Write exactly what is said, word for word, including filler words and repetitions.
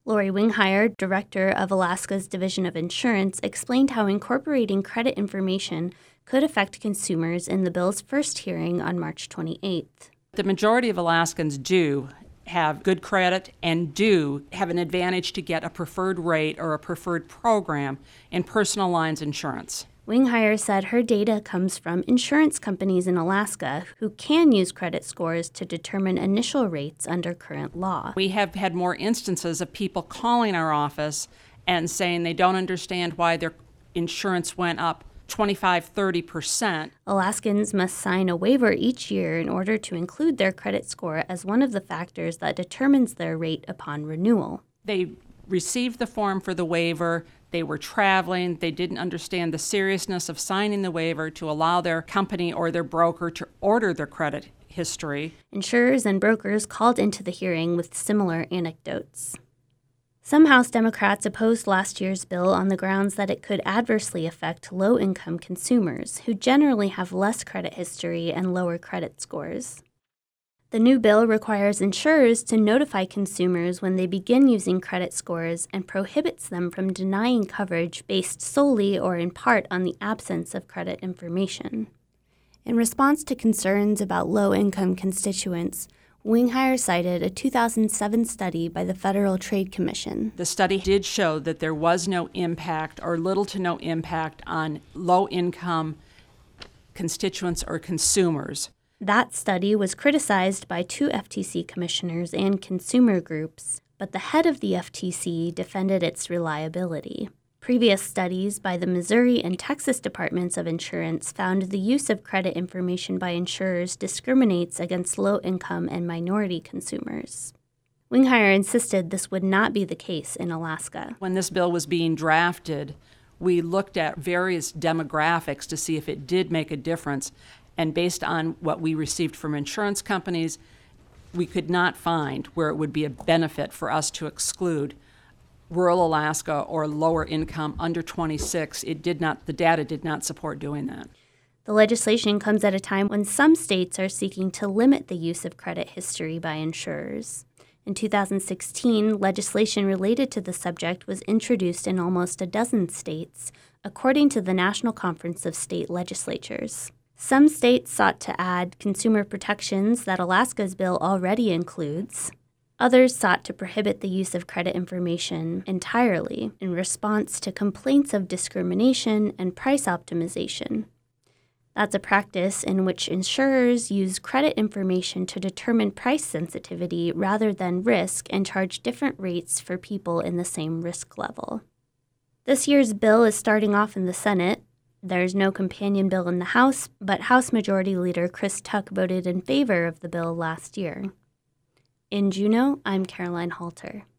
Lori Winghire, director of Alaska's Division of Insurance, explained how incorporating credit information could affect consumers in the bill's first hearing on March twenty-eighth. The majority of Alaskans do have good credit and do have an advantage to get a preferred rate or a preferred program in personal lines insurance. Winghire said her data comes from insurance companies in Alaska who can use credit scores to determine initial rates under current law. We have had more instances of people calling our office and saying they don't understand why their insurance went up twenty-five, thirty percent. Alaskans must sign a waiver each year in order to include their credit score as one of the factors that determines their rate upon renewal. They received the form for the waiver. They were traveling. They didn't understand the seriousness of signing the waiver to allow their company or their broker to order their credit history. Insurers and brokers called into the hearing with similar anecdotes. Some House Democrats opposed last year's bill on the grounds that it could adversely affect low-income consumers, who generally have less credit history and lower credit scores. The new bill requires insurers to notify consumers when they begin using credit scores and prohibits them from denying coverage based solely or in part on the absence of credit information. In response to concerns about low-income constituents, Winghire cited a two thousand seven study by the Federal Trade Commission. The study did show that there was no impact or little to no impact on low-income constituents or consumers. That study was criticized by two F T C commissioners and consumer groups, but the head of the F T C defended its reliability. Previous studies by the Missouri and Texas Departments of Insurance found the use of credit information by insurers discriminates against low-income and minority consumers. Winghire insisted this would not be the case in Alaska. When this bill was being drafted, we looked at various demographics to see if it did make a difference, and based on what we received from insurance companies, we could not find where it would be a benefit for us to exclude rural Alaska or lower income under twenty-six. It did not, the data did not support doing that. The legislation comes at a time when some states are seeking to limit the use of credit history by insurers. In two thousand sixteen, legislation related to the subject was introduced in almost a dozen states, according to the National Conference of State Legislatures. Some states sought to add consumer protections that Alaska's bill already includes. Others sought to prohibit the use of credit information entirely in response to complaints of discrimination and price optimization. That's a practice in which insurers use credit information to determine price sensitivity rather than risk and charge different rates for people in the same risk level. This year's bill is starting off in the Senate. There's no companion bill in the House, but House Majority Leader Chris Tuck voted in favor of the bill last year. In Juneau, I'm Caroline Halter.